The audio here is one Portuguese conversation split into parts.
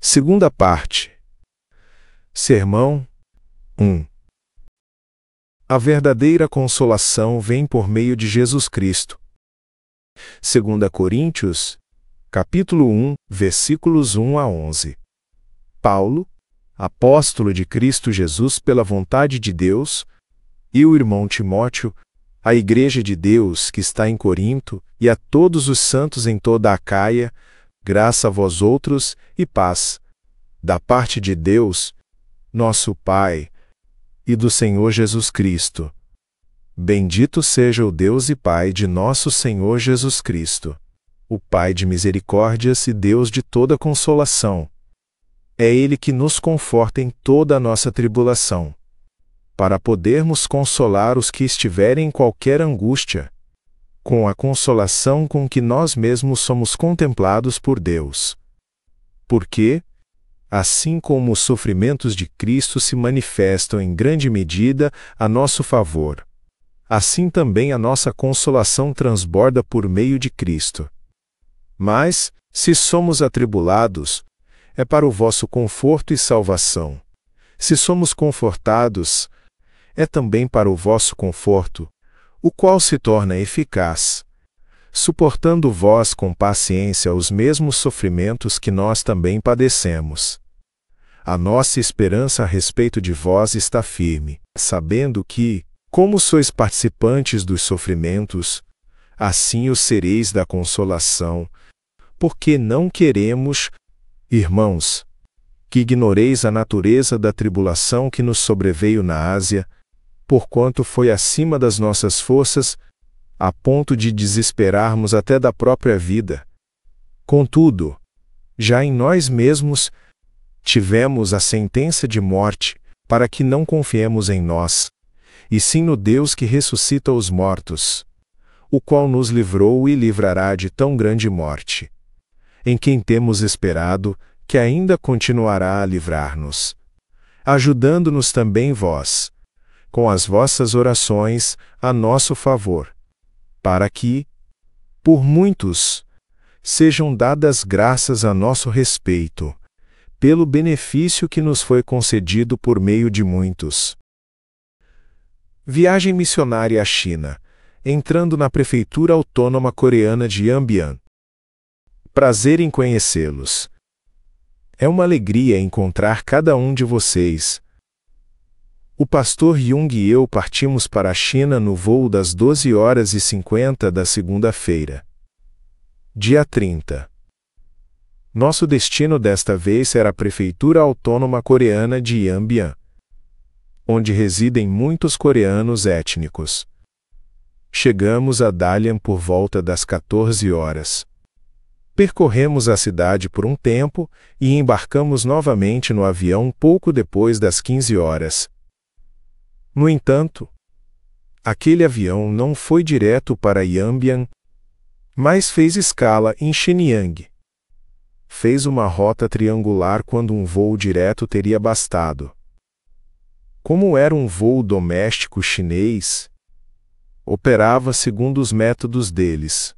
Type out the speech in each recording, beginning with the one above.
Segunda parte. Sermão 1. A verdadeira consolação vem por meio de Jesus Cristo. 2 Coríntios, capítulo 1, versículos 1 a 11. Paulo, apóstolo de Cristo Jesus pela vontade de Deus, e o irmão Timóteo, à Igreja de Deus que está em Corinto, e a todos os santos em toda a Acaia, graça a vós outros e paz, da parte de Deus, nosso Pai, e do Senhor Jesus Cristo. Bendito seja o Deus e Pai de nosso Senhor Jesus Cristo, o Pai de misericórdias e Deus de toda consolação. É Ele que nos conforta em toda a nossa tribulação, para podermos consolar os que estiverem em qualquer angústia, com a consolação com que nós mesmos somos contemplados por Deus. Porque, assim como os sofrimentos de Cristo se manifestam em grande medida a nosso favor, assim também a nossa consolação transborda por meio de Cristo. Mas, se somos atribulados, é para o vosso conforto e salvação. Se somos confortados, é também para o vosso conforto, o qual se torna eficaz, suportando vós com paciência os mesmos sofrimentos que nós também padecemos. A nossa esperança a respeito de vós está firme, sabendo que, como sois participantes dos sofrimentos, assim o sereis da consolação, porque não queremos, irmãos, que ignoreis a natureza da tribulação que nos sobreveio na Ásia, porquanto foi acima das nossas forças, a ponto de desesperarmos até da própria vida. Contudo, já em nós mesmos, tivemos a sentença de morte, para que não confiemos em nós, e sim no Deus que ressuscita os mortos, o qual nos livrou e livrará de tão grande morte, em quem temos esperado, que ainda continuará a livrar-nos, ajudando-nos também vós, com as vossas orações, a nosso favor, para que, por muitos, sejam dadas graças a nosso respeito, pelo benefício que nos foi concedido por meio de muitos. Viagem missionária à China, entrando na prefeitura autônoma coreana de Yanbian. Prazer em conhecê-los. É uma alegria encontrar cada um de vocês. O pastor Jung e eu partimos para a China no voo das 12h50 da segunda-feira. Dia 30. Nosso destino desta vez era a prefeitura autônoma coreana de Yanbian, onde residem muitos coreanos étnicos. Chegamos a Dalian por volta das 14 horas. Percorremos a cidade por um tempo e embarcamos novamente no avião pouco depois das 15 horas. No entanto, aquele avião não foi direto para Yanbian, mas fez escala em Shenyang. Fez uma rota triangular quando um voo direto teria bastado. Como era um voo doméstico chinês, operava segundo os métodos deles.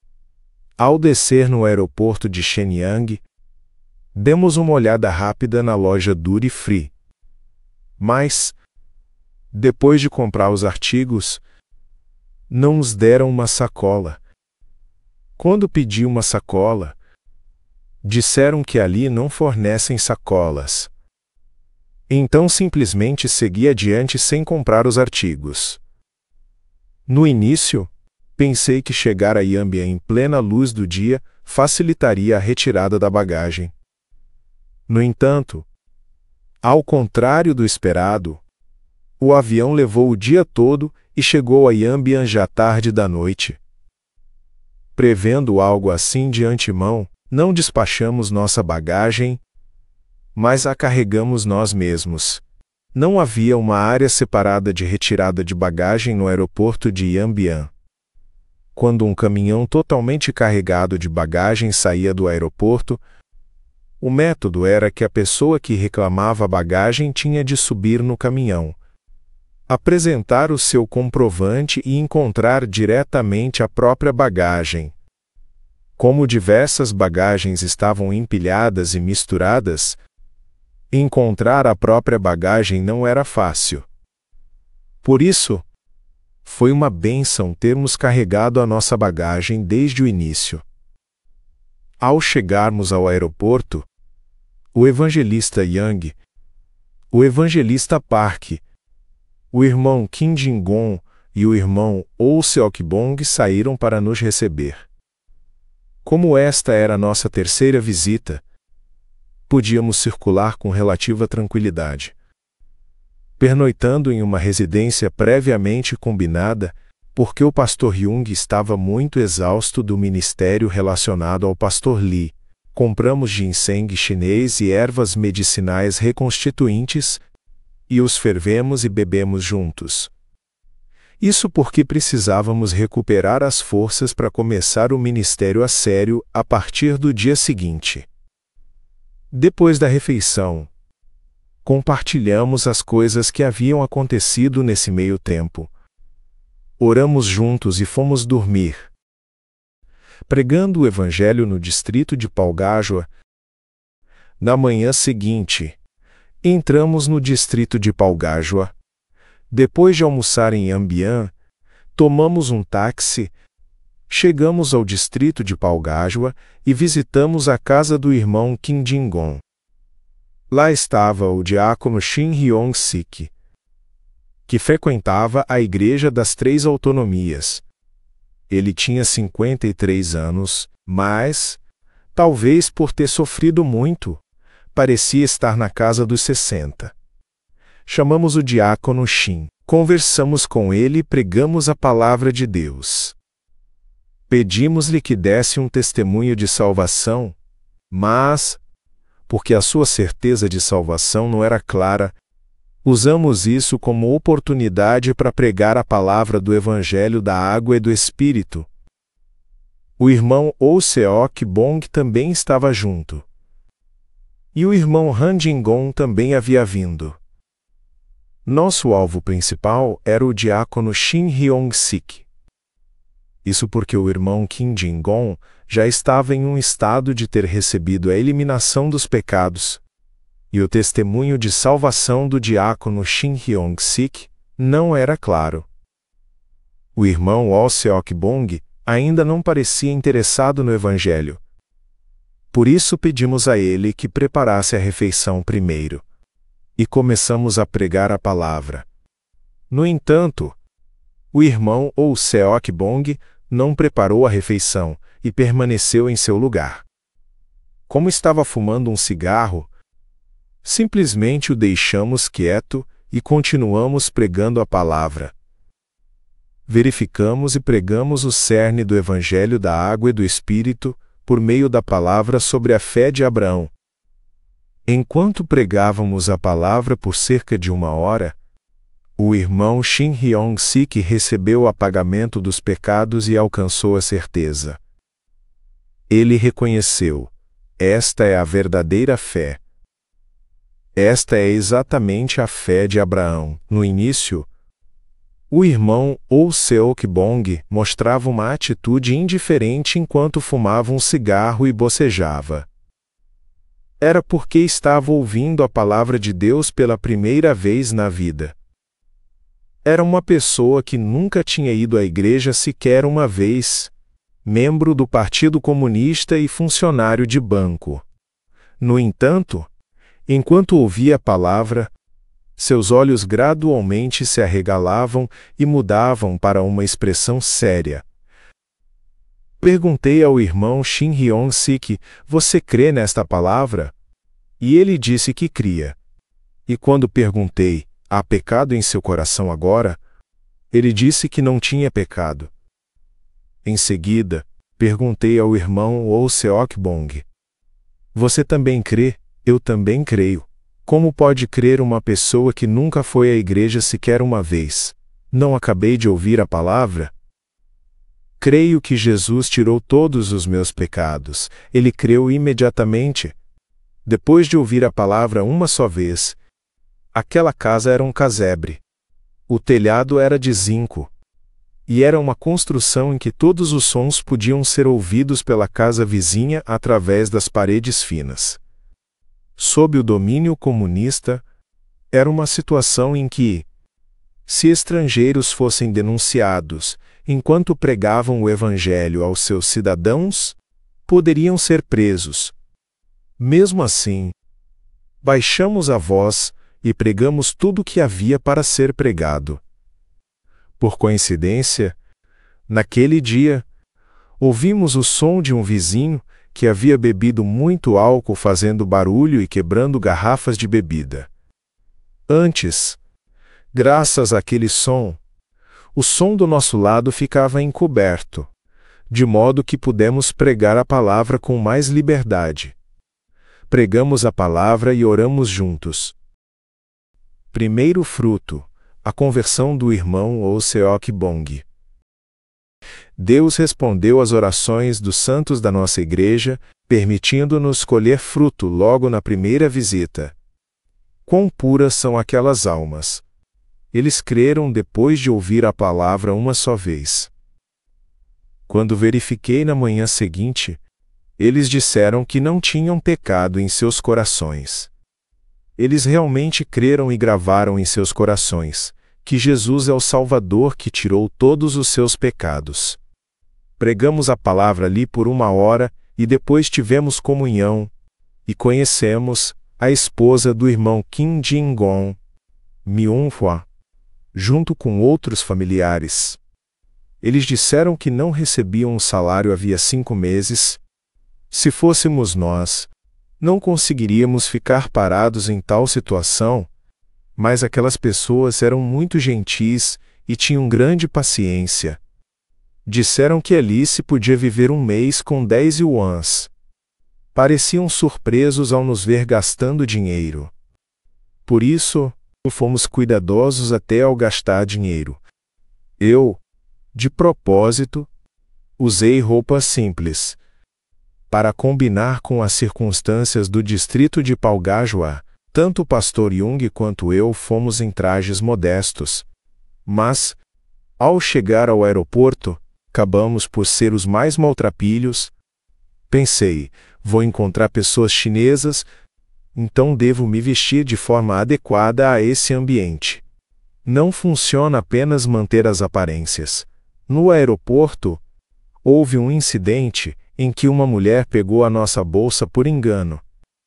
Ao descer no aeroporto de Shenyang, demos uma olhada rápida na loja Duty Free. Mas, depois de comprar os artigos, não nos deram uma sacola. Quando pedi uma sacola, disseram que ali não fornecem sacolas. Então simplesmente segui adiante sem comprar os artigos. No início, pensei que chegar a Yanbian em plena luz do dia facilitaria a retirada da bagagem. No entanto, ao contrário do esperado, o avião levou o dia todo e chegou a Yanbian já tarde da noite. Prevendo algo assim de antemão, não despachamos nossa bagagem, mas a carregamos nós mesmos. Não havia uma área separada de retirada de bagagem no aeroporto de Yanbian. Quando um caminhão totalmente carregado de bagagem saía do aeroporto, o método era que a pessoa que reclamava a bagagem tinha de subir no caminhão, apresentar o seu comprovante e encontrar diretamente a própria bagagem. Como diversas bagagens estavam empilhadas e misturadas, encontrar a própria bagagem não era fácil. Por isso, foi uma bênção termos carregado a nossa bagagem desde o início. Ao chegarmos ao aeroporto, o evangelista Yang, o evangelista Park, o irmão Kim Jin-gon e o irmão Oh Seok-bong saíram para nos receber. Como esta era a nossa terceira visita, podíamos circular com relativa tranquilidade. Pernoitando em uma residência previamente combinada, porque o pastor Jung estava muito exausto do ministério relacionado ao pastor Lee, compramos ginseng chinês e ervas medicinais reconstituintes, e os fervemos e bebemos juntos. Isso porque precisávamos recuperar as forças para começar o ministério a sério a partir do dia seguinte. Depois da refeição, compartilhamos as coisas que haviam acontecido nesse meio tempo. Oramos juntos e fomos dormir. Pregando o Evangelho no distrito de Palgajua, na manhã seguinte, entramos no distrito de Palgajua. Depois de almoçar em Ambian, tomamos um táxi, chegamos ao distrito de Palgajua e visitamos a casa do irmão Kim Jin-gon. Lá estava o diácono Shin Hyong-sik, que frequentava a Igreja das Três Autonomias. Ele tinha 53 anos, mas, talvez por ter sofrido muito, parecia estar na casa dos 60. Chamamos o diácono Shin, conversamos com ele e pregamos a palavra de Deus. Pedimos-lhe que desse um testemunho de salvação, mas, porque a sua certeza de salvação não era clara, usamos isso como oportunidade para pregar a palavra do Evangelho da Água e do Espírito. O irmão Oh Seok-bong também estava junto. E o irmão Han Jin-gon também havia vindo. Nosso alvo principal era o diácono Shin Hyong-sik. Isso porque o irmão Kim Jin-gon já estava em um estado de ter recebido a eliminação dos pecados, e o testemunho de salvação do diácono Shin Hyong-sik não era claro. O irmão Oh Seok-bong ainda não parecia interessado no Evangelho. Por isso pedimos a ele que preparasse a refeição primeiro. E começamos a pregar a palavra. No entanto, o irmão Oh Seok-bong não preparou a refeição e permaneceu em seu lugar. Como estava fumando um cigarro, simplesmente o deixamos quieto e continuamos pregando a palavra. Verificamos e pregamos o cerne do Evangelho da Água e do Espírito por meio da palavra sobre a fé de Abraão. Enquanto pregávamos a palavra por cerca de 1 hora, o irmão Shin Hyong-sik recebeu o apagamento dos pecados e alcançou a certeza. Ele reconheceu: esta é a verdadeira fé. Esta é exatamente a fé de Abraão. No início, o irmão Oh Seok-bong mostrava uma atitude indiferente enquanto fumava um cigarro e bocejava. Era porque estava ouvindo a palavra de Deus pela primeira vez na vida. Era uma pessoa que nunca tinha ido à igreja sequer uma vez, membro do Partido Comunista e funcionário de banco. No entanto, enquanto ouvia a palavra, seus olhos gradualmente se arregalavam e mudavam para uma expressão séria. Perguntei ao irmão Shin Hyong-sik: você crê nesta palavra? E ele disse que cria. E quando perguntei: há pecado em seu coração agora? Ele disse que não tinha pecado. Em seguida, perguntei ao irmão Oh Seok-bong: você também crê? Eu também creio. Como pode crer uma pessoa que nunca foi à igreja sequer uma vez? Não acabei de ouvir a palavra? Creio que Jesus tirou todos os meus pecados. Ele creu imediatamente. Depois de ouvir a palavra uma só vez, aquela casa era um casebre. O telhado era de zinco. e era uma construção em que todos os sons podiam ser ouvidos pela casa vizinha através das paredes finas. Sob o domínio comunista, era uma situação em que, se estrangeiros fossem denunciados enquanto pregavam o Evangelho aos seus cidadãos, poderiam ser presos. Mesmo assim, baixamos a voz e pregamos tudo o que havia para ser pregado. Por coincidência, naquele dia, ouvimos o som de um vizinho que havia bebido muito álcool fazendo barulho e quebrando garrafas de bebida. Antes, graças àquele som, o som do nosso lado ficava encoberto, de modo que pudemos pregar a palavra com mais liberdade. Pregamos a palavra e oramos juntos. Primeiro fruto, a conversão do irmão Oseok Bong. Deus respondeu às orações dos santos da nossa igreja, permitindo-nos colher fruto logo na primeira visita. Quão puras são aquelas almas! Eles creram depois de ouvir a palavra uma só vez. Quando verifiquei na manhã seguinte, eles disseram que não tinham pecado em seus corações. Eles realmente creram e gravaram em seus corações que Jesus é o Salvador que tirou todos os seus pecados. Pregamos a palavra ali por 1 hora e depois tivemos comunhão e conhecemos a esposa do irmão Kim Jin-gon, Myung-hwa, junto com outros familiares. Eles disseram que não recebiam um salário havia 5 meses. Se fôssemos nós, não conseguiríamos ficar parados em tal situação, mas aquelas pessoas eram muito gentis e tinham grande paciência. Disseram que ali se podia viver 1 mês com 10 yuans. Pareciam surpresos ao nos ver gastando dinheiro. Por isso, fomos cuidadosos até ao gastar dinheiro. Eu, de propósito, usei roupas simples, para combinar com as circunstâncias do distrito de Palgajua. Tanto o pastor Jung quanto eu fomos em trajes modestos. Mas, ao chegar ao aeroporto, acabamos por ser os mais maltrapilhos. Pensei, vou encontrar pessoas chinesas, então devo me vestir de forma adequada a esse ambiente. Não funciona apenas manter as aparências. No aeroporto, houve um incidente em que uma mulher pegou a nossa bolsa por engano.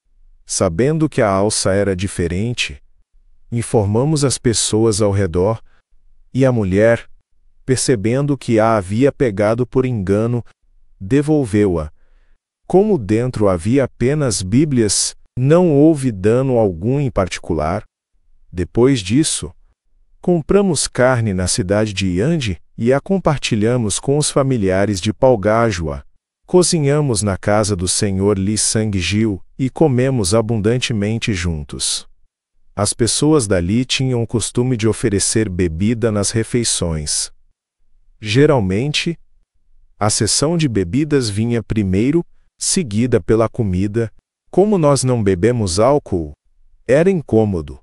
Sabendo que a alça era diferente, informamos as pessoas ao redor, e a mulher, percebendo que a havia pegado por engano, devolveu-a. Como dentro havia apenas Bíblias, não houve dano algum em particular. Depois disso, compramos carne na cidade de Yandi e a compartilhamos com os familiares de Palgajua. Cozinhamos na casa do Sr. Lee Sang-gil e comemos abundantemente juntos. As pessoas dali tinham o costume de oferecer bebida nas refeições. Geralmente, a seção de bebidas vinha primeiro, seguida pela comida. Como nós não bebemos álcool, era incômodo.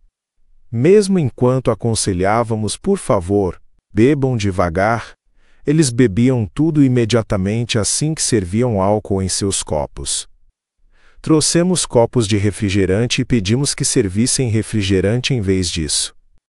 Mesmo enquanto aconselhávamos, por favor, bebam devagar, eles bebiam tudo imediatamente assim que serviam álcool em seus copos. Trouxemos copos de refrigerante e pedimos que servissem refrigerante em vez disso.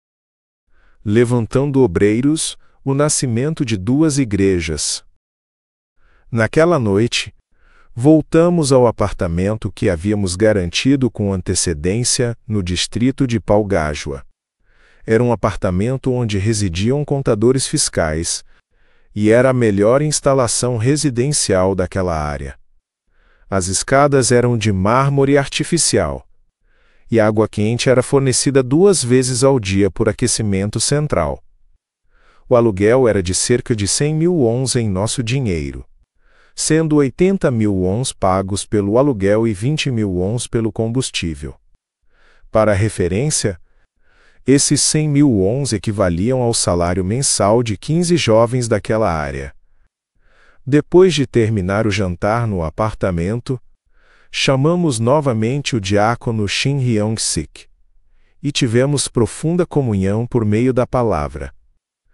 Levantando obreiros, o nascimento de 2 igrejas. Naquela noite, voltamos ao apartamento que havíamos garantido com antecedência no distrito de Palgajua. Era um apartamento onde residiam contadores fiscais, e era a melhor instalação residencial daquela área. As escadas eram de mármore artificial, e a água quente era fornecida 2 vezes ao dia por aquecimento central. O aluguel era de cerca de 100.000 wons em nosso dinheiro, sendo 80.000 wons pagos pelo aluguel e 20.000 wons pelo combustível. Para referência, esses 100.000 wons equivaliam ao salário mensal de 15 jovens daquela área. Depois de terminar o jantar no apartamento, chamamos novamente o diácono Shin Hyung-sik e tivemos profunda comunhão por meio da palavra.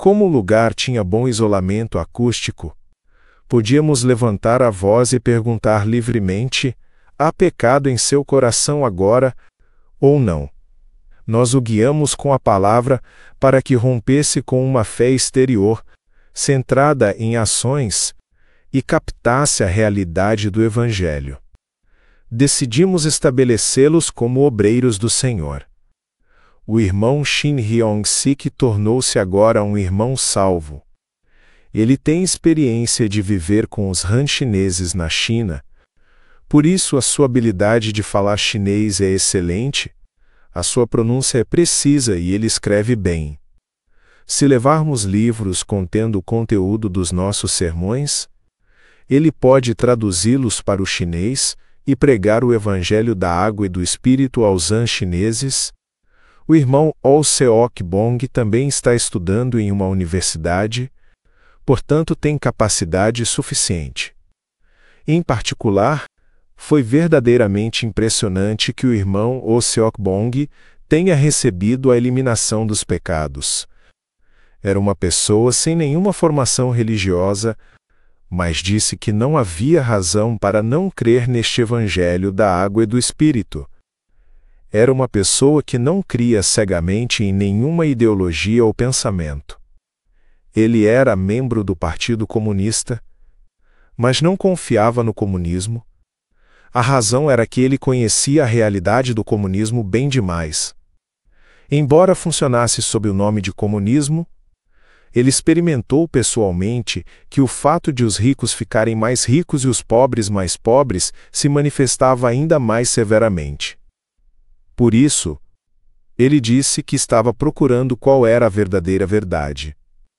Como o lugar tinha bom isolamento acústico, podíamos levantar a voz e perguntar livremente: há pecado em seu coração agora ou não? Nós o guiamos com a palavra para que rompesse com uma fé exterior, centrada em ações, e captasse a realidade do Evangelho. Decidimos estabelecê-los como obreiros do Senhor. O irmão Shin Hyong-sik tornou-se agora um irmão salvo. Ele tem experiência de viver com os Han chineses na China, por isso a sua habilidade de falar chinês é excelente, a sua pronúncia é precisa e ele escreve bem. Se levarmos livros contendo o conteúdo dos nossos sermões, ele pode traduzi-los para o chinês e pregar o Evangelho da Água e do Espírito aos Han chineses. O irmão Oh Seok Bong também está estudando em uma universidade, portanto tem capacidade suficiente. Em particular, foi verdadeiramente impressionante que o irmão Oh Seok Bong tenha recebido a eliminação dos pecados. Era uma pessoa sem nenhuma formação religiosa, mas disse que não havia razão para não crer neste Evangelho da Água e do Espírito. Era uma pessoa que não cria cegamente em nenhuma ideologia ou pensamento. Ele era membro do Partido Comunista, mas não confiava no comunismo. A razão era que ele conhecia a realidade do comunismo bem demais. Embora funcionasse sob o nome de comunismo, ele experimentou pessoalmente que o fato de os ricos ficarem mais ricos e os pobres mais pobres se manifestava ainda mais severamente. Por isso, ele disse que estava procurando qual era a verdadeira verdade.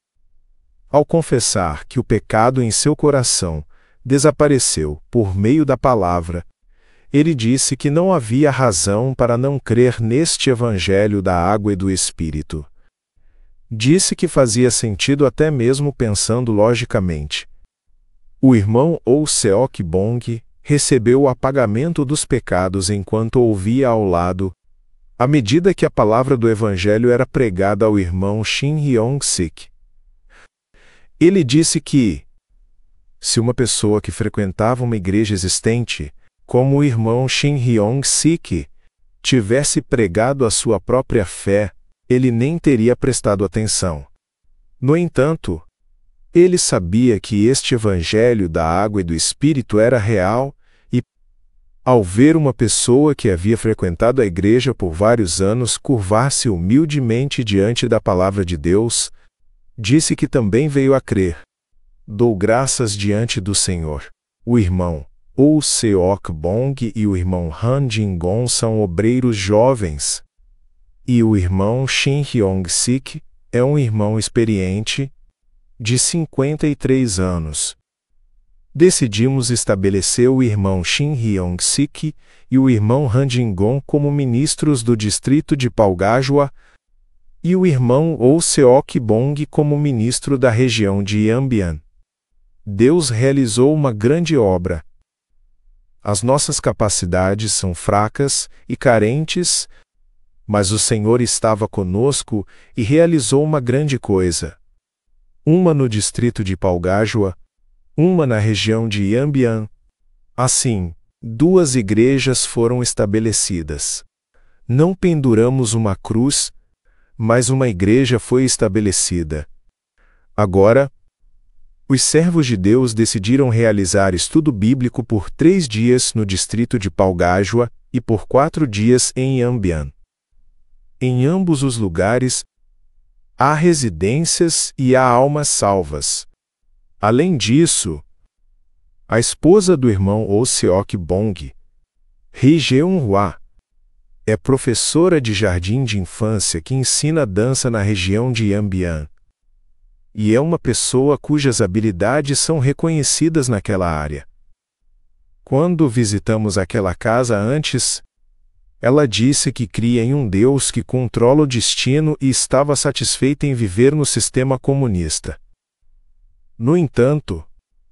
Ao confessar que o pecado em seu coração desapareceu por meio da palavra, ele disse que não havia razão para não crer neste Evangelho da Água e do Espírito. Disse que fazia sentido até mesmo pensando logicamente. O irmão Oh Seok Bong recebeu o apagamento dos pecados enquanto ouvia ao lado, à medida que a palavra do Evangelho era pregada ao irmão Shin Hyong-sik. Ele disse que, se uma pessoa que frequentava uma igreja existente, como o irmão Shin Hyong-sik, tivesse pregado a sua própria fé, ele nem teria prestado atenção. No entanto, ele sabia que este Evangelho da Água e do Espírito era real e, ao ver uma pessoa que havia frequentado a igreja por vários anos curvar-se humildemente diante da palavra de Deus, disse que também veio a crer. Dou graças diante do Senhor. O irmão Oh Seok Bong e o irmão Han Jin-gon são obreiros jovens. E o irmão Shin Hyong-sik é um irmão experiente, de 53 anos. Decidimos estabelecer o irmão Shin Hyong-sik e o irmão Han Jin-gon como ministros do distrito de Palgajua e o irmão Oh Seok Bong como ministro da região de Yanbian. Deus realizou uma grande obra. As nossas capacidades são fracas e carentes, mas o Senhor estava conosco e realizou uma grande coisa. Uma no distrito de Palgajua, uma na região de Yanbian. Assim, 2 igrejas foram estabelecidas. Não penduramos uma cruz, mas uma igreja foi estabelecida. Agora, os servos de Deus decidiram realizar estudo bíblico por 3 dias no distrito de Palgajua e por 4 dias em Yanbian. Em ambos os lugares, há residências e há almas salvas. Além disso, a esposa do irmão Oh Seok Bong, Ri Jeon-hwa, é professora de jardim de infância que ensina dança na região de Yanbian. E é uma pessoa cujas habilidades são reconhecidas naquela área. Quando visitamos aquela casa antes, ela disse que cria em um Deus que controla o destino e estava satisfeita em viver no sistema comunista. No entanto,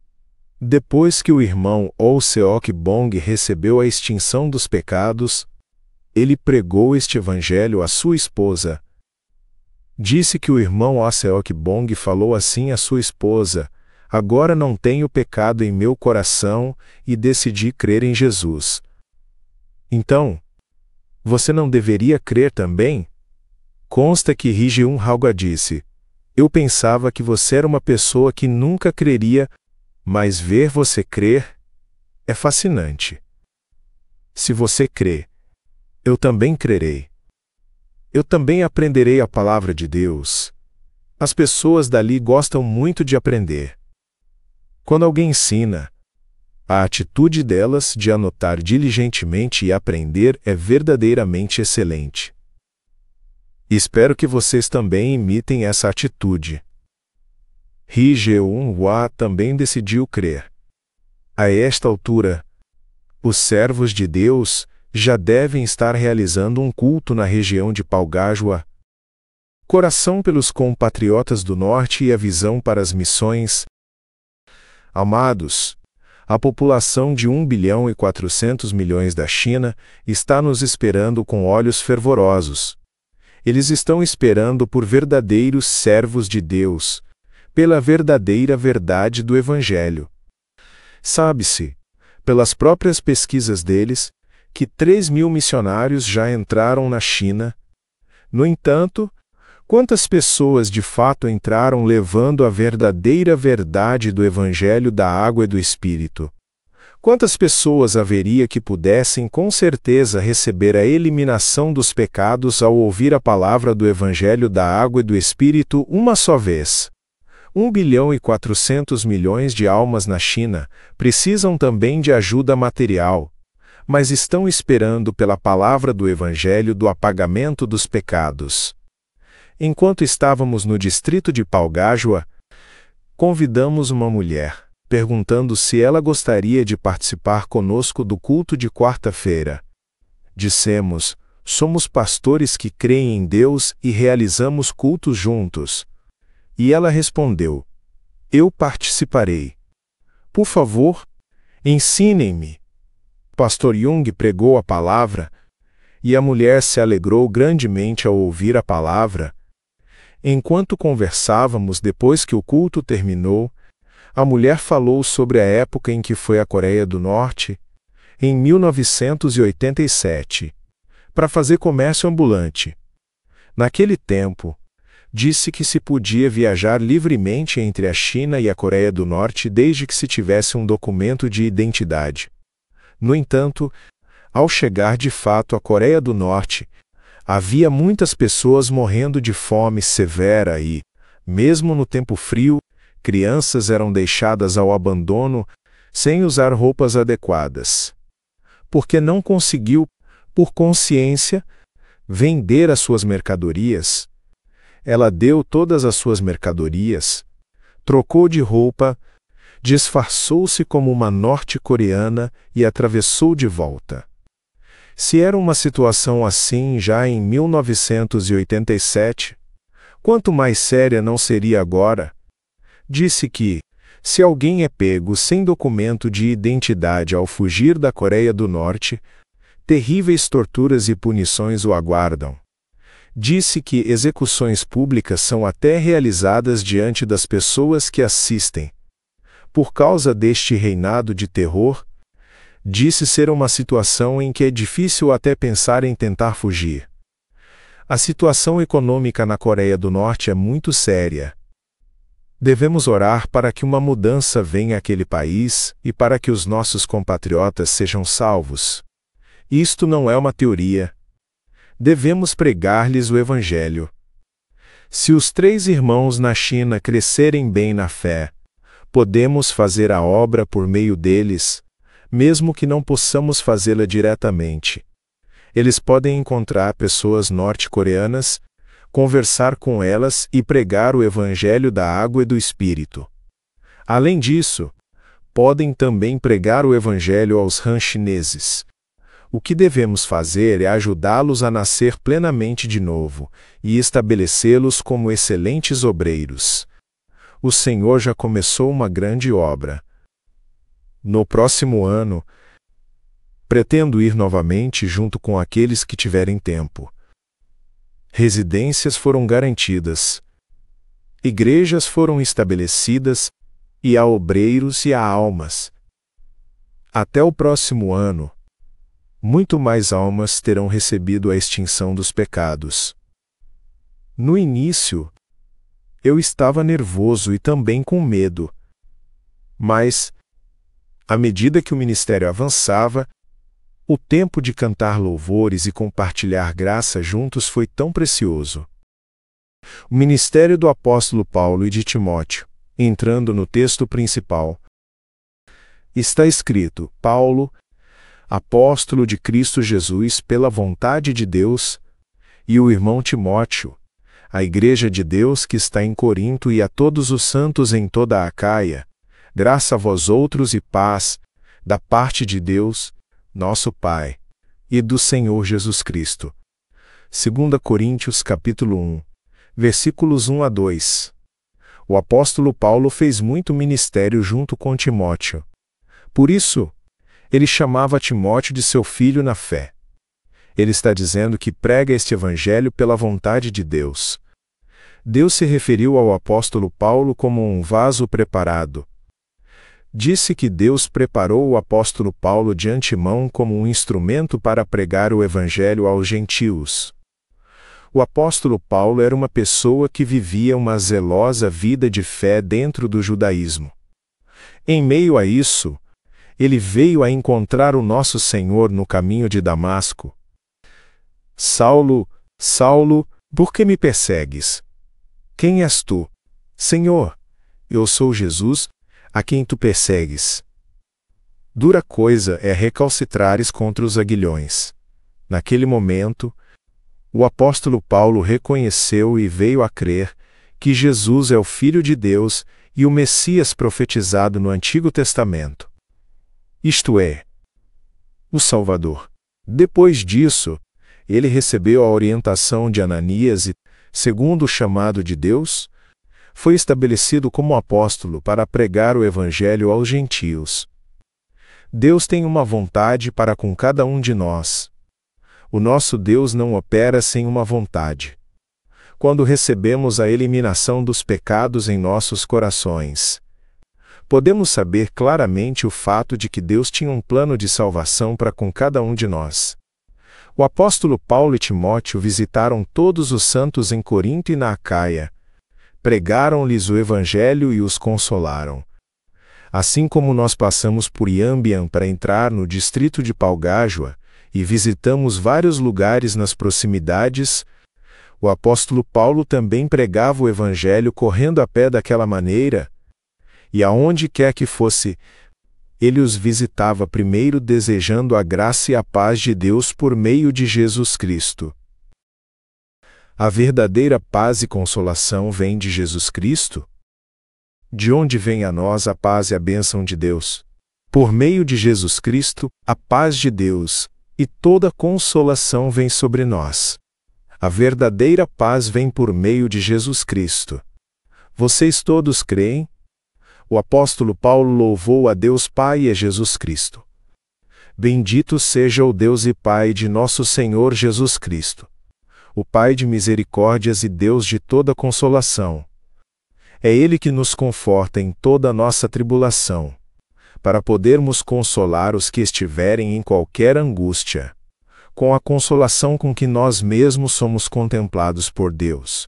depois que o irmão Oh Seok Bong recebeu a extinção dos pecados, ele pregou este evangelho à sua esposa. Disse que o irmão Aseok Bong falou assim à sua esposa: agora não tenho pecado em meu coração e decidi crer em Jesus. Então, você não deveria crer também? Consta que Ri Geun Halga disse: eu pensava que você era uma pessoa que nunca creria, mas ver você crer é fascinante. Se você crê, eu também crerei. Eu também aprenderei a palavra de Deus. As pessoas dali gostam muito de aprender. Quando alguém ensina, a atitude delas de anotar diligentemente e aprender é verdadeiramente excelente. Espero que vocês também imitem essa atitude. Ri Geun Hwa também decidiu crer. A esta altura, os servos de Deus já devem estar realizando um culto na região de Palgajua. Coração pelos compatriotas do Norte e a visão para as missões. Amados, a população de 1,4 bilhão da China está nos esperando com olhos fervorosos. Eles estão esperando por verdadeiros servos de Deus, pela verdadeira verdade do Evangelho. Sabe-se, pelas próprias pesquisas deles, que 3.000 missionários já entraram na China. No entanto, quantas pessoas de fato entraram levando a verdadeira verdade do Evangelho da água e do Espírito? Quantas pessoas haveria que pudessem com certeza receber a eliminação dos pecados ao ouvir a palavra do Evangelho da água e do Espírito uma só vez? 1,4 bilhão de almas na China precisam também de ajuda material, mas estão esperando pela palavra do Evangelho do apagamento dos pecados. Enquanto estávamos no distrito de Palgajua, convidamos uma mulher, perguntando se ela gostaria de participar conosco do culto de quarta-feira. Dissemos: somos pastores que creem em Deus e realizamos cultos juntos. E ela respondeu: eu participarei. Por favor, ensinem-me. Pastor Jung pregou a palavra, e a mulher se alegrou grandemente ao ouvir a palavra. Enquanto conversávamos depois que o culto terminou, a mulher falou sobre a época em que foi à Coreia do Norte, em 1987, para fazer comércio ambulante. Naquele tempo, disse que se podia viajar livremente entre a China e a Coreia do Norte desde que se tivesse um documento de identidade. No entanto, ao chegar de fato à Coreia do Norte, havia muitas pessoas morrendo de fome severa e, mesmo no tempo frio, crianças eram deixadas ao abandono sem usar roupas adequadas. Porque não conseguiu, por consciência, vender as suas mercadorias, ela deu todas as suas mercadorias, trocou de roupa, disfarçou-se como uma norte-coreana e atravessou de volta. Se era uma situação assim já em 1987, quanto mais séria não seria agora? Disse que, se alguém é pego sem documento de identidade ao fugir da Coreia do Norte, terríveis torturas e punições o aguardam. Disse que execuções públicas são até realizadas diante das pessoas que assistem. Por causa deste reinado de terror, disse ser uma situação em que é difícil até pensar em tentar fugir. A situação econômica na Coreia do Norte é muito séria. Devemos orar para que uma mudança venha àquele país e para que os nossos compatriotas sejam salvos. Isto não é uma teoria. Devemos pregar-lhes o Evangelho. Se os 3 irmãos na China crescerem bem na fé, podemos fazer a obra por meio deles, mesmo que não possamos fazê-la diretamente. Eles podem encontrar pessoas norte-coreanas, conversar com elas e pregar o Evangelho da água e do Espírito. Além disso, podem também pregar o Evangelho aos Han chineses. O que devemos fazer é ajudá-los a nascer plenamente de novo e estabelecê-los como excelentes obreiros. O Senhor já começou uma grande obra. No próximo ano, pretendo ir novamente junto com aqueles que tiverem tempo. residências foram garantidas, igrejas foram estabelecidas, e há obreiros e há almas. Até o próximo ano, muito mais almas terão recebido a extinção dos pecados. No início, eu estava nervoso e também com medo. Mas, à medida que o ministério avançava, o tempo de cantar louvores e compartilhar graça juntos foi tão precioso. O ministério do apóstolo Paulo e de Timóteo, entrando no texto principal. Está escrito: Paulo, apóstolo de Cristo Jesus pela vontade de Deus, e o irmão Timóteo, a igreja de Deus que está em Corinto e a todos os santos em toda a Acaia, graça a vós outros e paz, da parte de Deus, nosso Pai, e do Senhor Jesus Cristo. 2 Coríntios capítulo 1, versículos 1 a 2. O apóstolo Paulo fez muito ministério junto com Timóteo. Por isso, ele chamava Timóteo de seu filho na fé. Ele está dizendo que prega este evangelho pela vontade de Deus. Deus se referiu ao apóstolo Paulo como um vaso preparado. Disse que Deus preparou o apóstolo Paulo de antemão como um instrumento para pregar o evangelho aos gentios. O apóstolo Paulo era uma pessoa que vivia uma zelosa vida de fé dentro do judaísmo. Em meio a isso, ele veio a encontrar o nosso Senhor no caminho de Damasco. Saulo, Saulo, por que me persegues? Quem és tu? Senhor, eu sou Jesus, a quem tu persegues. Dura coisa é recalcitrares contra os aguilhões. Naquele momento, o apóstolo Paulo reconheceu e veio a crer que Jesus é o Filho de Deus e o Messias profetizado no Antigo Testamento. Isto é, o Salvador. Depois disso, ele recebeu a orientação de Ananias e, segundo o chamado de Deus, foi estabelecido como apóstolo para pregar o Evangelho aos gentios. Deus tem uma vontade para com cada um de nós. O nosso Deus não opera sem uma vontade. Quando recebemos a eliminação dos pecados em nossos corações, podemos saber claramente o fato de que Deus tinha um plano de salvação para com cada um de nós. O apóstolo Paulo e Timóteo visitaram todos os santos em Corinto e na Acaia, pregaram-lhes o Evangelho e os consolaram. Assim como nós passamos por Iambian para entrar no distrito de Palgájua e visitamos vários lugares nas proximidades, o apóstolo Paulo também pregava o Evangelho correndo a pé daquela maneira, e aonde quer que fosse, ele os visitava primeiro desejando a graça e a paz de Deus por meio de Jesus Cristo. A verdadeira paz e consolação vem de Jesus Cristo? De onde vem a nós a paz e a bênção de Deus? Por meio de Jesus Cristo, a paz de Deus e toda consolação vem sobre nós. A verdadeira paz vem por meio de Jesus Cristo. Vocês todos creem? O apóstolo Paulo louvou a Deus Pai e a Jesus Cristo. Bendito seja o Deus e Pai de nosso Senhor Jesus Cristo, o Pai de misericórdias e Deus de toda consolação. É Ele que nos conforta em toda a nossa tribulação, para podermos consolar os que estiverem em qualquer angústia, com a consolação com que nós mesmos somos contemplados por Deus.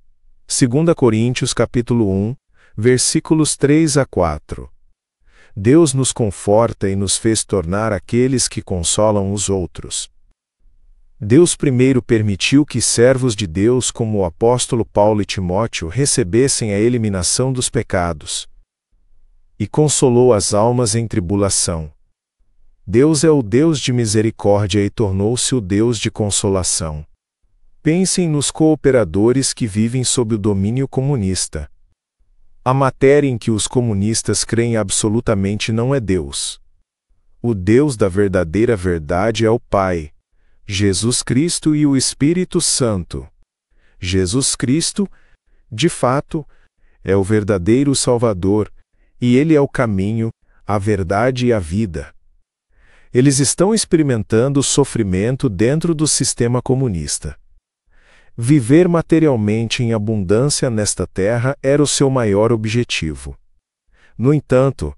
2 Coríntios capítulo 1, versículos 3 a 4. Deus nos conforta e nos fez tornar aqueles que consolam os outros. Deus primeiro permitiu que servos de Deus como o apóstolo Paulo e Timóteo recebessem a eliminação dos pecados, e consolou as almas em tribulação. Deus é o Deus de misericórdia e tornou-se o Deus de consolação. Pensem nos cooperadores que vivem sob o domínio comunista. A matéria em que os comunistas creem absolutamente não é Deus. O Deus da verdadeira verdade é o Pai, Jesus Cristo e o Espírito Santo. Jesus Cristo, de fato, é o verdadeiro Salvador, e Ele é o caminho, a verdade e a vida. Eles estão experimentando o sofrimento dentro do sistema comunista. Viver materialmente em abundância nesta terra era o seu maior objetivo. No entanto,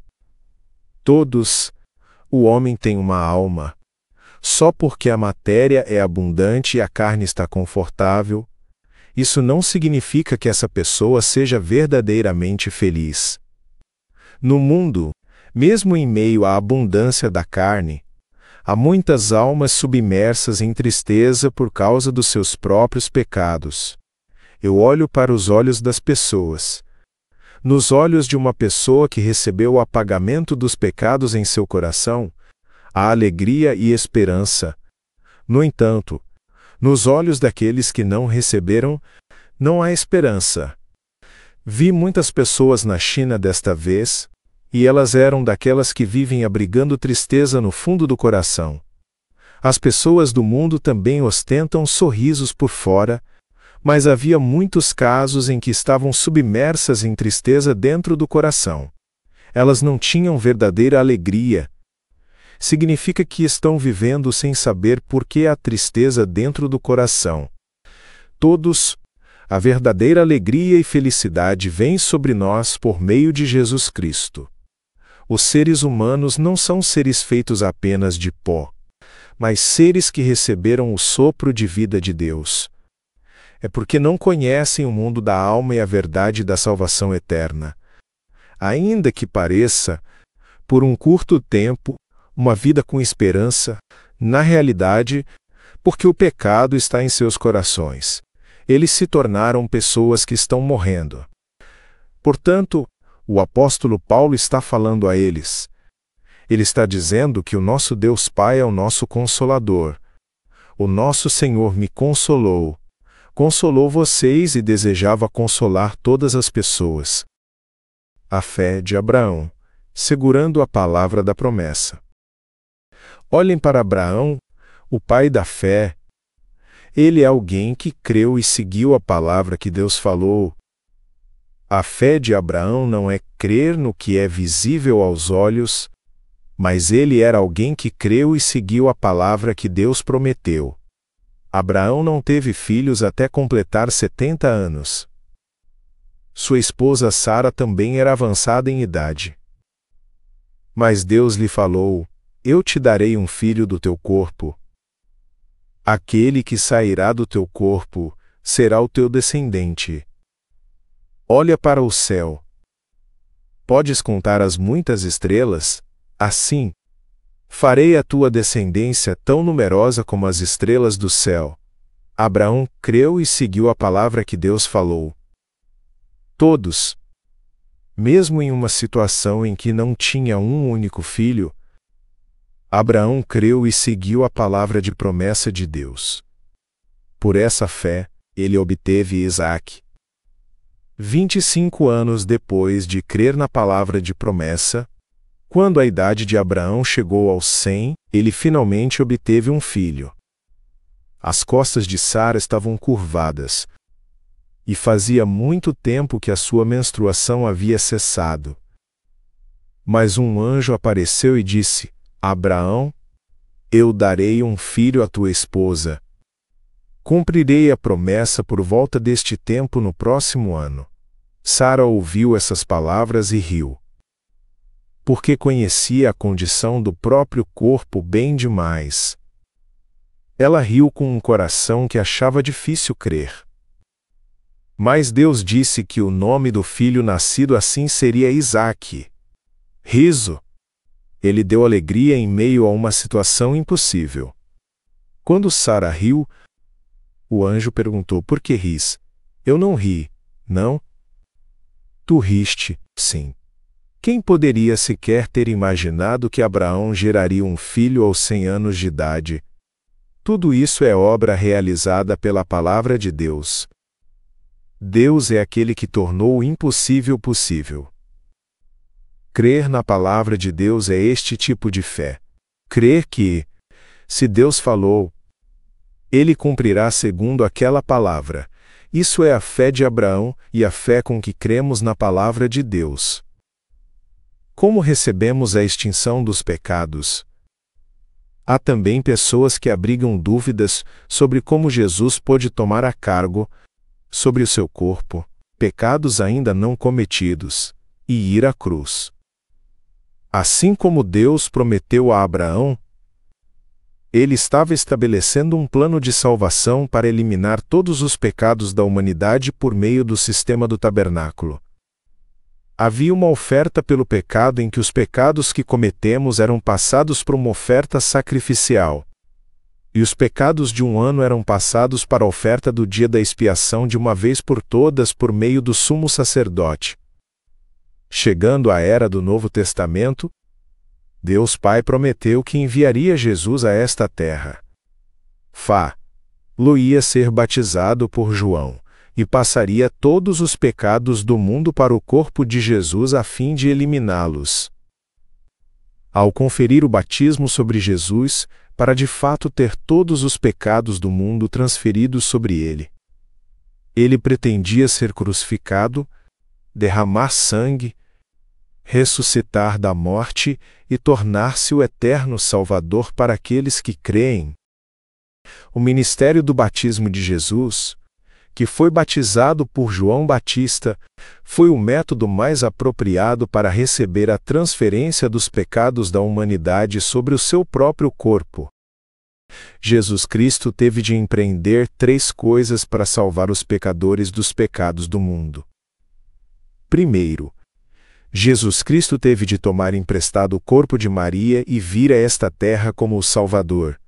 o homem tem uma alma. Só porque a matéria é abundante e a carne está confortável, isso não significa que essa pessoa seja verdadeiramente feliz. No mundo, mesmo em meio à abundância da carne, há muitas almas submersas em tristeza por causa dos seus próprios pecados. Eu olho para os olhos das pessoas. Nos olhos de uma pessoa que recebeu o apagamento dos pecados em seu coração, há alegria e esperança. No entanto, nos olhos daqueles que não receberam, não há esperança. Vi muitas pessoas na China desta vez, e elas eram daquelas que vivem abrigando tristeza no fundo do coração. As pessoas do mundo também ostentam sorrisos por fora, mas havia muitos casos em que estavam submersas em tristeza dentro do coração. Elas não tinham verdadeira alegria. Significa que estão vivendo sem saber por que há tristeza dentro do coração. A verdadeira alegria e felicidade vem sobre nós por meio de Jesus Cristo. Os seres humanos não são seres feitos apenas de pó, mas seres que receberam o sopro de vida de Deus. É porque não conhecem o mundo da alma e a verdade da salvação eterna. Ainda que pareça, por um curto tempo, uma vida com esperança, na realidade, porque o pecado está em seus corações. Eles se tornaram pessoas que estão morrendo. Portanto, o apóstolo Paulo está falando a eles. Ele está dizendo que o nosso Deus Pai é o nosso Consolador. O nosso Senhor me consolou vocês e desejava consolar todas as pessoas. A fé de Abraão, segurando a palavra da promessa. Olhem para Abraão, o pai da fé. Ele é alguém que creu e seguiu a palavra que Deus falou. A fé de Abraão não é crer no que é visível aos olhos, mas ele era alguém que creu e seguiu a palavra que Deus prometeu. Abraão não teve filhos até completar 70 anos. Sua esposa Sara também era avançada em idade. Mas Deus lhe falou: Eu te darei um filho do teu corpo. Aquele que sairá do teu corpo será o teu descendente. Olha para o céu. Podes contar as muitas estrelas? Assim, farei a tua descendência tão numerosa como as estrelas do céu. Abraão creu e seguiu a palavra que Deus falou. Mesmo em uma situação em que não tinha um único filho, Abraão creu e seguiu a palavra de promessa de Deus. Por essa fé, ele obteve Isaque. 25 anos depois de crer na palavra de promessa, quando a idade de Abraão chegou aos 100, ele finalmente obteve um filho. As costas de Sara estavam curvadas, e fazia muito tempo que a sua menstruação havia cessado. Mas um anjo apareceu e disse: Abraão, eu darei um filho à tua esposa. Cumprirei a promessa por volta deste tempo no próximo ano. Sara ouviu essas palavras e riu, porque conhecia a condição do próprio corpo bem demais. Ela riu com um coração que achava difícil crer. Mas Deus disse que o nome do filho nascido assim seria Isaque. Riso. Ele deu alegria em meio a uma situação impossível. Quando Sara riu, o anjo perguntou: Por que ris? Eu não ri, não? Tu riste, sim. Quem poderia sequer ter imaginado que Abraão geraria um filho aos 100 anos de idade? Tudo isso é obra realizada pela palavra de Deus. Deus é aquele que tornou o impossível possível. Crer na palavra de Deus é este tipo de fé. Crer que, se Deus falou, Ele cumprirá segundo aquela palavra. Isso é a fé de Abraão e a fé com que cremos na palavra de Deus. Como recebemos a extinção dos pecados? Há também pessoas que abrigam dúvidas sobre como Jesus pôde tomar a cargo, sobre o seu corpo, pecados ainda não cometidos, e ir à cruz. Assim como Deus prometeu a Abraão, ele estava estabelecendo um plano de salvação para eliminar todos os pecados da humanidade por meio do sistema do tabernáculo. Havia uma oferta pelo pecado em que os pecados que cometemos eram passados por uma oferta sacrificial. E os pecados de um ano eram passados para a oferta do dia da expiação de uma vez por todas por meio do sumo sacerdote. Chegando à era do Novo Testamento, Deus Pai prometeu que enviaria Jesus a esta terra. Lo ia ser batizado por João, e passaria todos os pecados do mundo para o corpo de Jesus a fim de eliminá-los. Ao conferir o batismo sobre Jesus, para de fato ter todos os pecados do mundo transferidos sobre ele, ele pretendia ser crucificado, derramar sangue, ressuscitar da morte e tornar-se o eterno Salvador para aqueles que creem. O ministério do batismo de Jesus, que foi batizado por João Batista, foi o método mais apropriado para receber a transferência dos pecados da humanidade sobre o seu próprio corpo. Jesus Cristo teve de empreender 3 coisas para salvar os pecadores dos pecados do mundo. Primeiro, Jesus Cristo teve de tomar emprestado o corpo de Maria e vir a esta terra como o Salvador.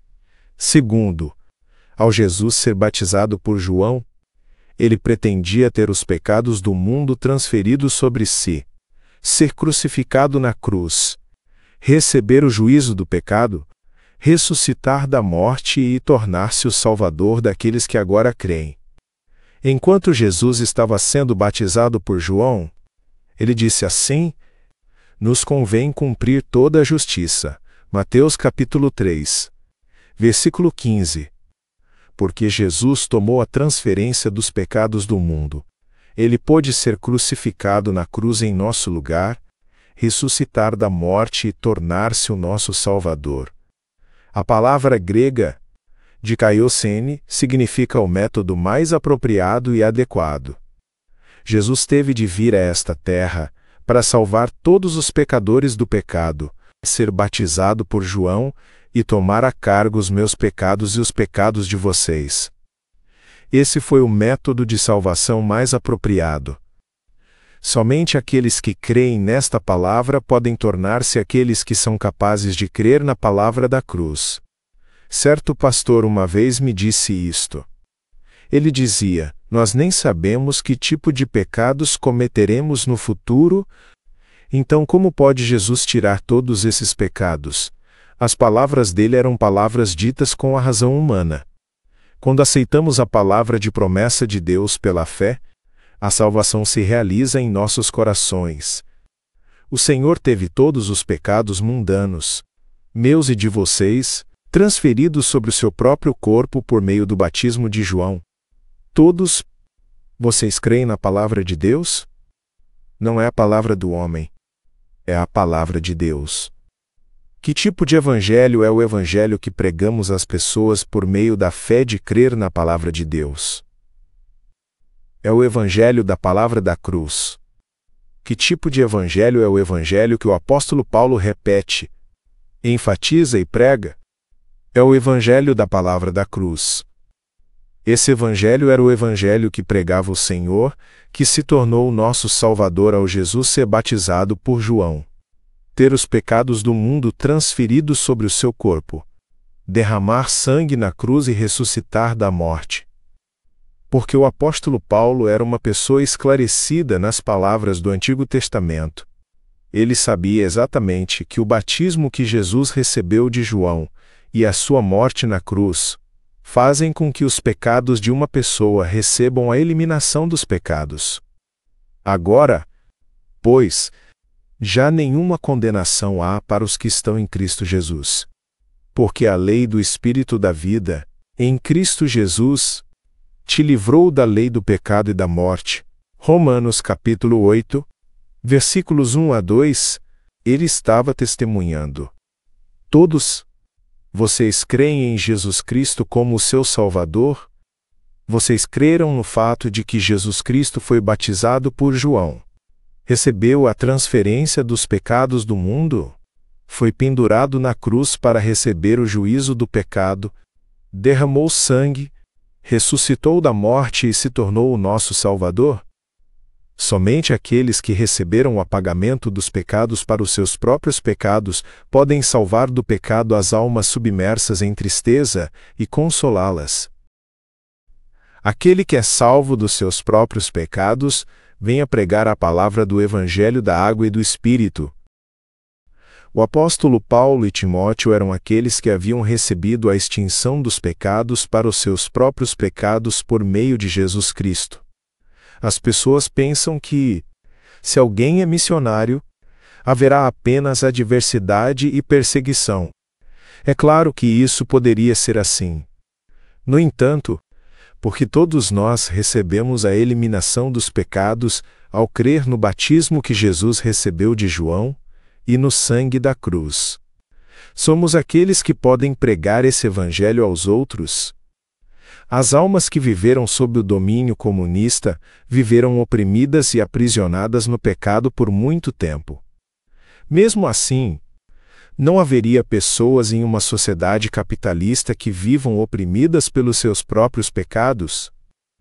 Segundo, ao Jesus ser batizado por João, ele pretendia ter os pecados do mundo transferidos sobre si, ser crucificado na cruz, receber o juízo do pecado, ressuscitar da morte e tornar-se o Salvador daqueles que agora creem. Enquanto Jesus estava sendo batizado por João, ele disse assim: nos convém cumprir toda a justiça. Mateus capítulo 3, versículo 15. Porque Jesus tomou a transferência dos pecados do mundo. Ele pôde ser crucificado na cruz em nosso lugar, ressuscitar da morte e tornar-se o nosso Salvador. A palavra grega, dikaiosene, significa o método mais apropriado e adequado. Jesus teve de vir a esta terra para salvar todos os pecadores do pecado, ser batizado por João e tomar a cargo os meus pecados e os pecados de vocês. Esse foi o método de salvação mais apropriado. Somente aqueles que creem nesta palavra podem tornar-se aqueles que são capazes de crer na palavra da cruz. Certo pastor uma vez me disse isto. Ele dizia: nós nem sabemos que tipo de pecados cometeremos no futuro, então como pode Jesus tirar todos esses pecados? As palavras dele eram palavras ditas com a razão humana. Quando aceitamos a palavra de promessa de Deus pela fé, a salvação se realiza em nossos corações. O Senhor teve todos os pecados mundanos, meus e de vocês, transferidos sobre o seu próprio corpo por meio do batismo de João. Todos. Vocês creem na palavra de Deus? Não é a palavra do homem, é a palavra de Deus. Que tipo de evangelho é o evangelho que pregamos às pessoas por meio da fé de crer na palavra de Deus? É o evangelho da palavra da cruz. Que tipo de evangelho é o evangelho que o apóstolo Paulo repete, enfatiza e prega? É o evangelho da palavra da cruz. Esse evangelho era o evangelho que pregava o Senhor, que se tornou o nosso Salvador ao Jesus ser batizado por João. Ter os pecados do mundo transferidos sobre o seu corpo. Derramar sangue na cruz e ressuscitar da morte. Porque o apóstolo Paulo era uma pessoa esclarecida nas palavras do Antigo Testamento. Ele sabia exatamente que o batismo que Jesus recebeu de João e a sua morte na cruz fazem com que os pecados de uma pessoa recebam a eliminação dos pecados. Agora, pois, já nenhuma condenação há para os que estão em Cristo Jesus. Porque a lei do Espírito da vida, em Cristo Jesus, te livrou da lei do pecado e da morte. Romanos capítulo 8, versículos 1 a 2, ele estava testemunhando. Todos. Vocês creem em Jesus Cristo como o seu Salvador? Vocês creram no fato de que Jesus Cristo foi batizado por João? Recebeu a transferência dos pecados do mundo? Foi pendurado na cruz para receber o juízo do pecado? Derramou sangue? Ressuscitou da morte e se tornou o nosso Salvador? Somente aqueles que receberam o apagamento dos pecados para os seus próprios pecados podem salvar do pecado as almas submersas em tristeza e consolá-las. Aquele que é salvo dos seus próprios pecados, venha pregar a palavra do Evangelho da Água e do Espírito. O apóstolo Paulo e Timóteo eram aqueles que haviam recebido a extinção dos pecados para os seus próprios pecados por meio de Jesus Cristo. As pessoas pensam que, se alguém é missionário, haverá apenas adversidade e perseguição. É claro que isso poderia ser assim. No entanto, porque todos nós recebemos a eliminação dos pecados ao crer no batismo que Jesus recebeu de João e no sangue da cruz. Somos aqueles que podem pregar esse evangelho aos outros. As almas que viveram sob o domínio comunista viveram oprimidas e aprisionadas no pecado por muito tempo. Mesmo assim, não haveria pessoas em uma sociedade capitalista que vivam oprimidas pelos seus próprios pecados?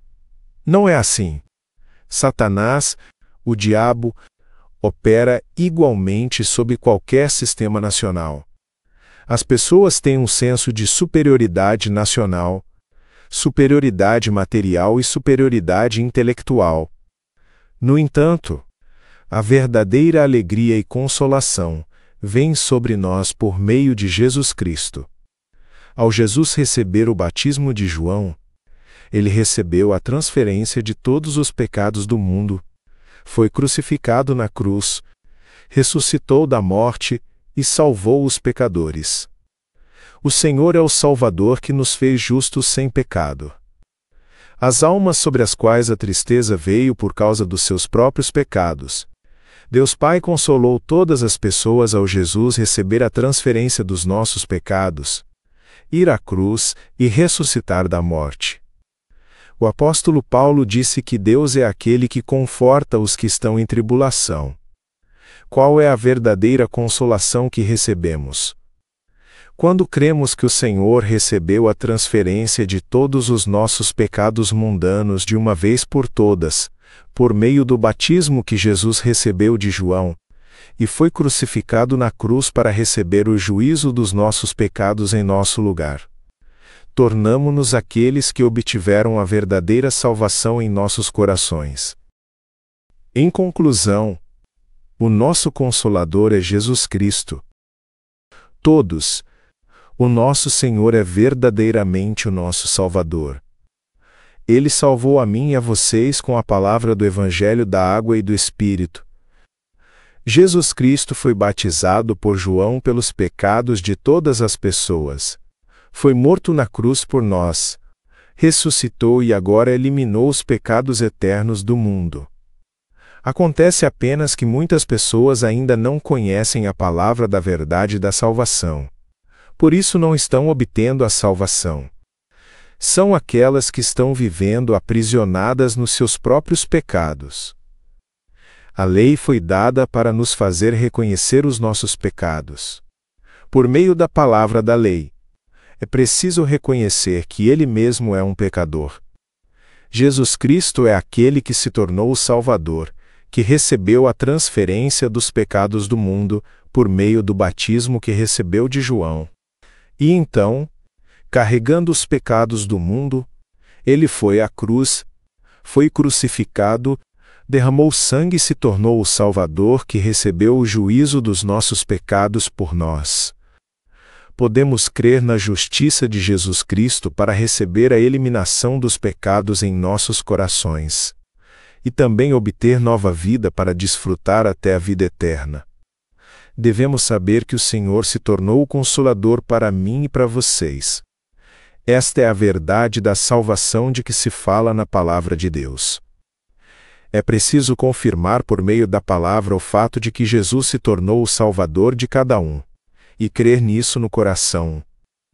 Não é assim. Satanás, o diabo, opera igualmente sob qualquer sistema nacional. As pessoas têm um senso de superioridade nacional, superioridade material e superioridade intelectual. No entanto, a verdadeira alegria e consolação vem sobre nós por meio de Jesus Cristo. Ao Jesus receber o batismo de João, ele recebeu a transferência de todos os pecados do mundo, foi crucificado na cruz, ressuscitou da morte e salvou os pecadores. O Senhor é o Salvador que nos fez justos sem pecado. As almas sobre as quais a tristeza veio por causa dos seus próprios pecados, Deus Pai consolou todas as pessoas ao Jesus receber a transferência dos nossos pecados, ir à cruz e ressuscitar da morte. O apóstolo Paulo disse que Deus é aquele que conforta os que estão em tribulação. Qual é a verdadeira consolação que recebemos? Quando cremos que o Senhor recebeu a transferência de todos os nossos pecados mundanos de uma vez por todas, por meio do batismo que Jesus recebeu de João, e foi crucificado na cruz para receber o juízo dos nossos pecados em nosso lugar. Tornamo-nos aqueles que obtiveram a verdadeira salvação em nossos corações. Em conclusão, o nosso Consolador é Jesus Cristo. Todos, o nosso Senhor é verdadeiramente o nosso Salvador. Ele salvou a mim e a vocês com a palavra do Evangelho da Água e do Espírito. Jesus Cristo foi batizado por João pelos pecados de todas as pessoas. Foi morto na cruz por nós. Ressuscitou e agora eliminou os pecados eternos do mundo. Acontece apenas que muitas pessoas ainda não conhecem a palavra da verdade da salvação. Por isso não estão obtendo a salvação. São aquelas que estão vivendo aprisionadas nos seus próprios pecados. A lei foi dada para nos fazer reconhecer os nossos pecados. Por meio da palavra da lei, é preciso reconhecer que ele mesmo é um pecador. Jesus Cristo é aquele que se tornou o Salvador, que recebeu a transferência dos pecados do mundo por meio do batismo que recebeu de João. E então, carregando os pecados do mundo, ele foi à cruz, foi crucificado, derramou sangue e se tornou o Salvador que recebeu o juízo dos nossos pecados por nós. Podemos crer na justiça de Jesus Cristo para receber a eliminação dos pecados em nossos corações, e também obter nova vida para desfrutar até a vida eterna. Devemos saber que o Senhor se tornou o Consolador para mim e para vocês. Esta é a verdade da salvação de que se fala na Palavra de Deus. É preciso confirmar por meio da palavra o fato de que Jesus se tornou o Salvador de cada um, e crer nisso no coração.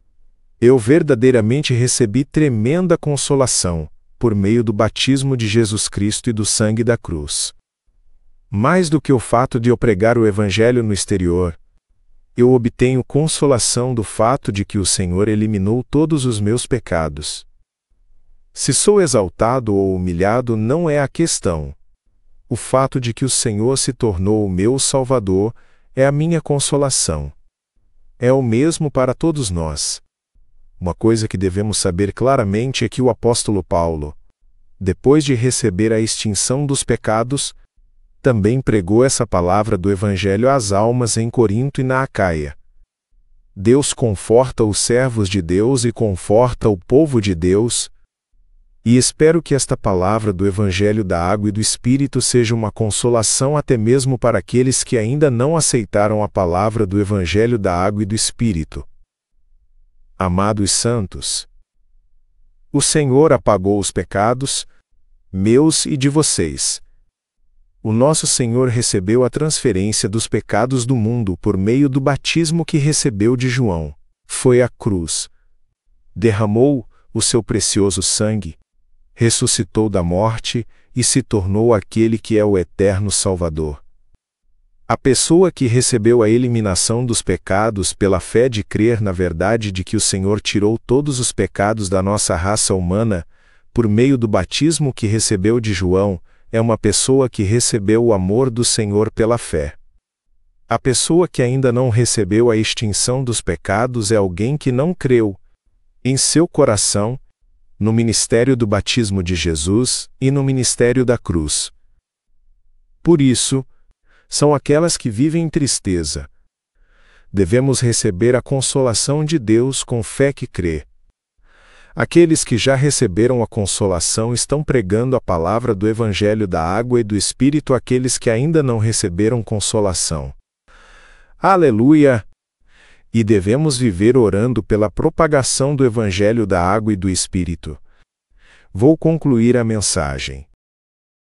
Eu verdadeiramente recebi tremenda consolação, por meio do batismo de Jesus Cristo e do sangue da cruz. Mais do que o fato de eu pregar o Evangelho no exterior, eu obtenho consolação do fato de que o Senhor eliminou todos os meus pecados. Se sou exaltado ou humilhado não é a questão. O fato de que o Senhor se tornou o meu Salvador é a minha consolação. É o mesmo para todos nós. Uma coisa que devemos saber claramente é que o apóstolo Paulo, depois de receber a extinção dos pecados, também pregou essa palavra do Evangelho às almas em Corinto e na Acaia. Deus conforta os servos de Deus e conforta o povo de Deus, e espero que esta palavra do Evangelho da Água e do Espírito seja uma consolação até mesmo para aqueles que ainda não aceitaram a palavra do Evangelho da Água e do Espírito. Amados santos, o Senhor apagou os pecados, meus e de vocês. O nosso Senhor recebeu a transferência dos pecados do mundo por meio do batismo que recebeu de João. Foi à cruz. Derramou o seu precioso sangue, ressuscitou da morte e se tornou aquele que é o eterno Salvador. A pessoa que recebeu a eliminação dos pecados pela fé de crer na verdade de que o Senhor tirou todos os pecados da nossa raça humana, por meio do batismo que recebeu de João, é uma pessoa que recebeu o amor do Senhor pela fé. A pessoa que ainda não recebeu a extinção dos pecados é alguém que não creu, em seu coração, no ministério do batismo de Jesus e no ministério da cruz. Por isso, são aquelas que vivem em tristeza. Devemos receber a consolação de Deus com fé que crê. Aqueles que já receberam a consolação estão pregando a palavra do Evangelho da Água e do Espírito àqueles que ainda não receberam consolação. Aleluia! E devemos viver orando pela propagação do Evangelho da Água e do Espírito. Vou concluir a mensagem.